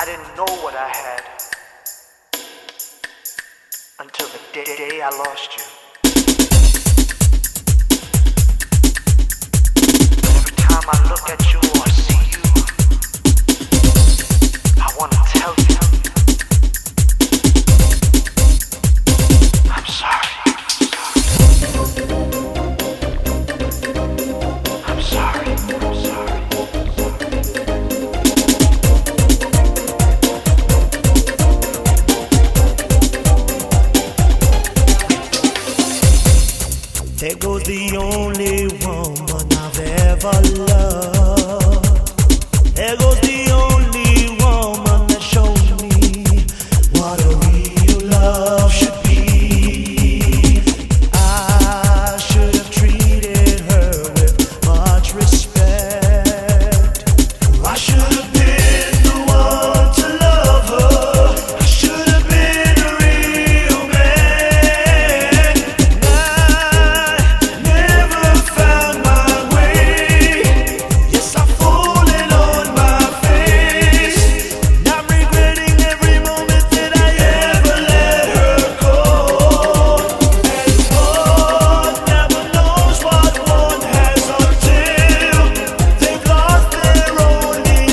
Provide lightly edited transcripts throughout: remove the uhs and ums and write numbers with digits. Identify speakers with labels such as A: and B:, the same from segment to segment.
A: I didn't know what I had until the day I lost you. Every time I look at you or see you, I want to tell you I'm sorry. I'm sorry. I'm sorry.
B: There goes the only woman I've ever loved. There goes the only woman that showed me what a real love should be. I should have treated her with much respect. I should have been the one to love her. I should have been a real man. Never found my way. Yes, I've fallen on my face. And I'm regretting every moment that I ever let her go. And one never knows what one has until they've lost their only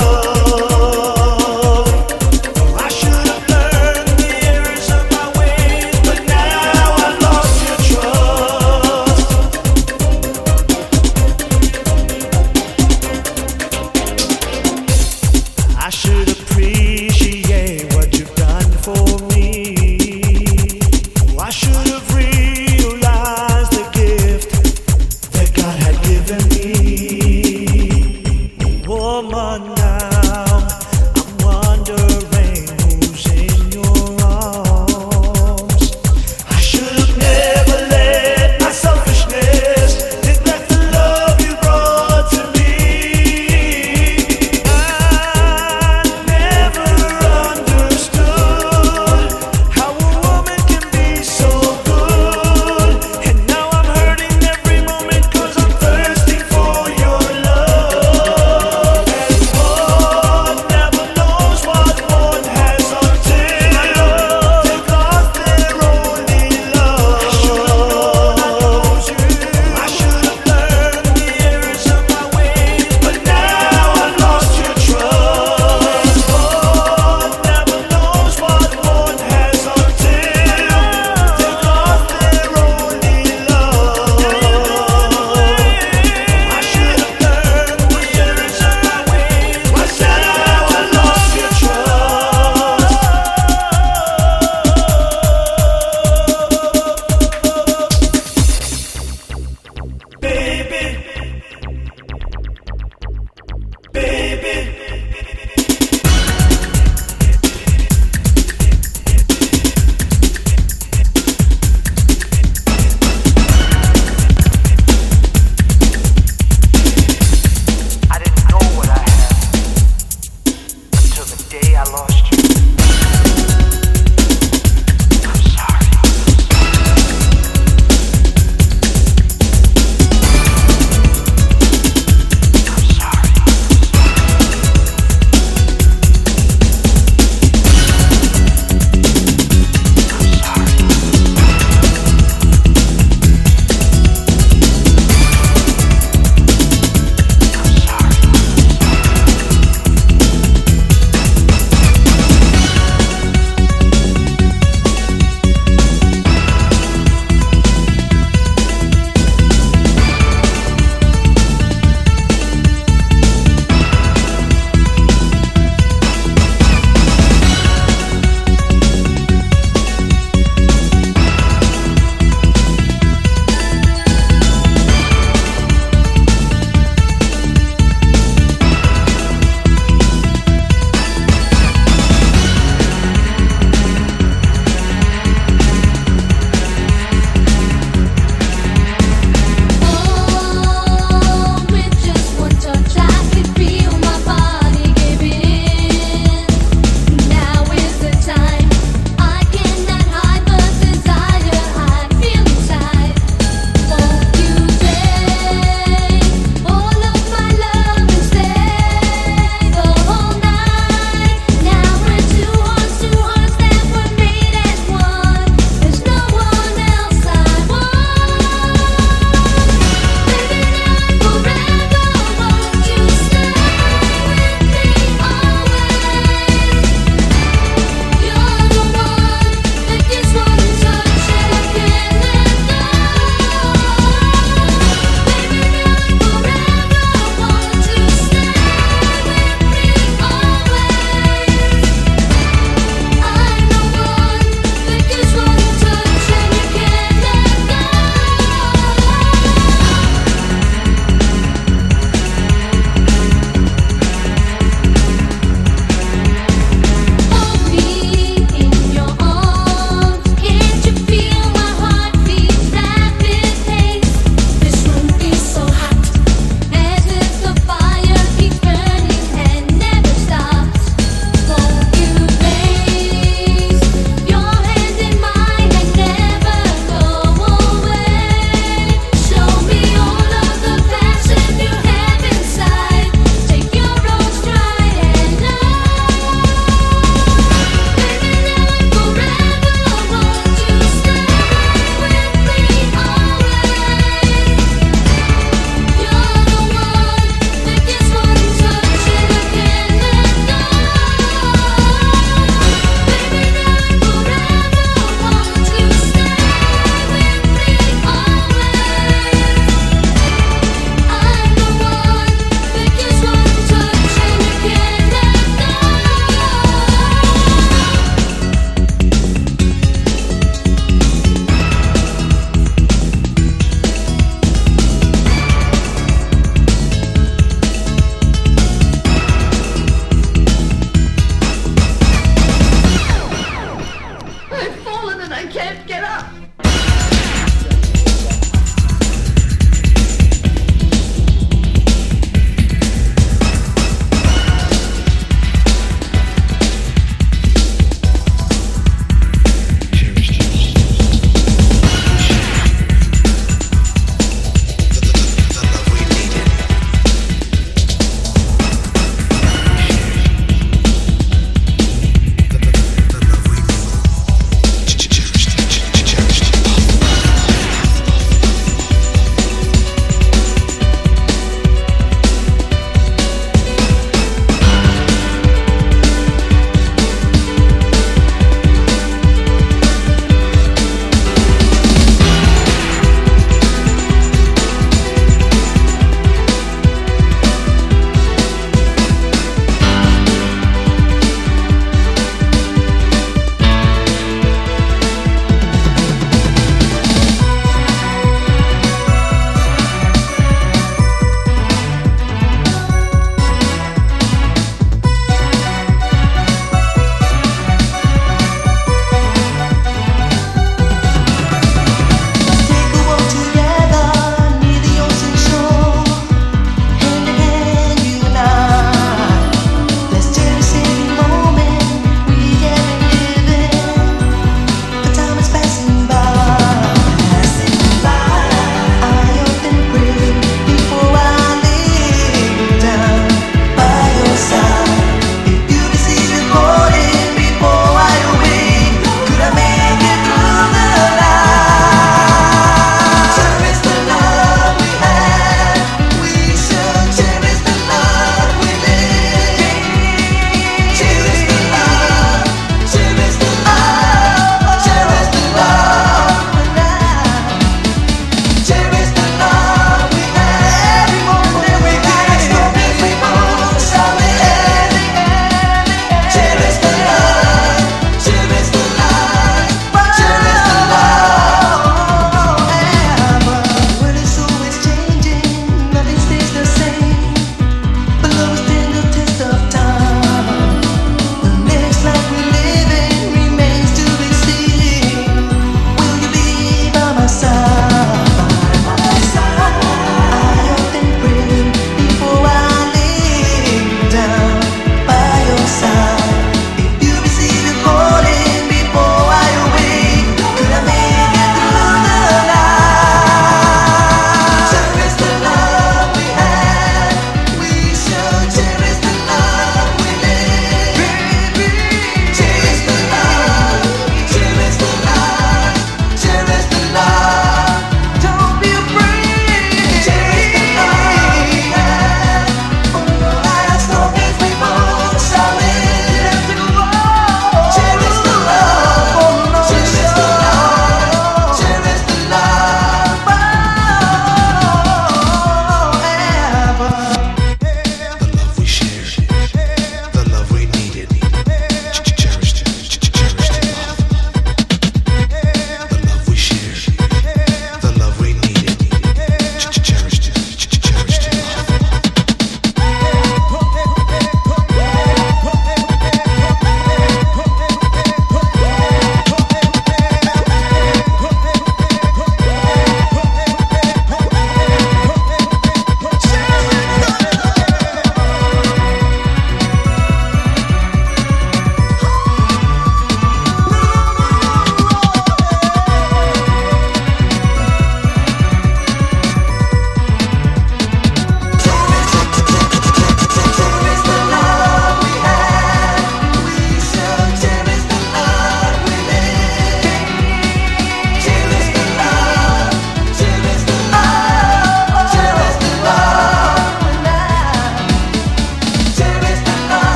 B: love. I should have learned the errors of my ways, but now I've lost your trust. I should appreciate what you've done for me. I should have realized the gift that God had given me. Woman, now I'm wondering who's in your arms. I should have never let my selfishness neglect the love you brought to me. I never understood how a woman can be so good. And now I'm hurting every moment 'cause I'm thirsty for your love. And one never knows what one has until they've lost their only love. I should have learned the errors of my ways, but now I've lost your trust. One never knows what one has until they've lost their only love. I should have learned the errors of my ways, but now I've lost your trust. Baby, baby.
A: I didn't know what I had until the day I lost you. I'm sorry. I'm sorry.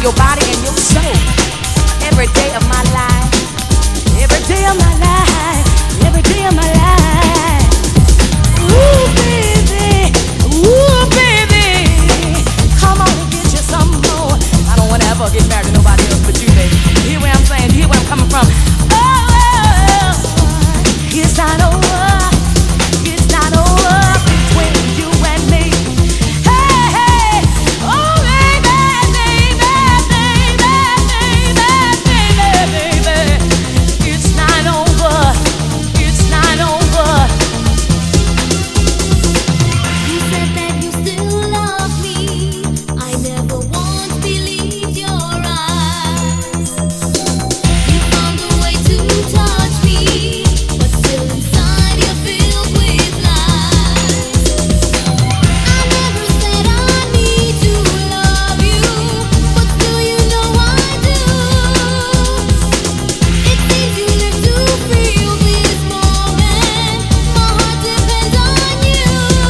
C: your body and your soul. Every day of my life, every day of my life, every day of my life. Ooh, baby, come on and get you some more. I don't wanna ever get married to nobody else but you, baby. You hear what I'm saying? You hear where I'm coming from? Oh, it's not over. It's not over between you and me. Hey, hey, oh baby, baby, baby, baby, baby. It's not over. It's not over.
D: You said that you still love me. I never once believed your eyes. You found a way to touch me, but still inside you're filled with lies. I never said I need to love you, but still you know I do. It seems you live to feel this moment. My heart depends on you.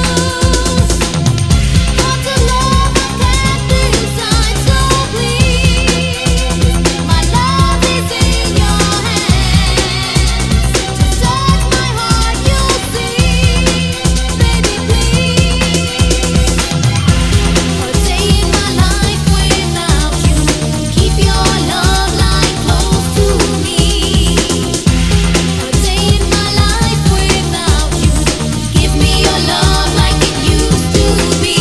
D: Got to love I kept inside, so please. My love is in your hands. Just touch my heart, you'll see, baby, please. A day in my life without you. Keep your love light close to me. A day in my life without you. Give me your love like it used to be.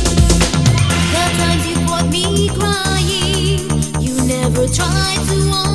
D: The times you caught me crying, you never tried to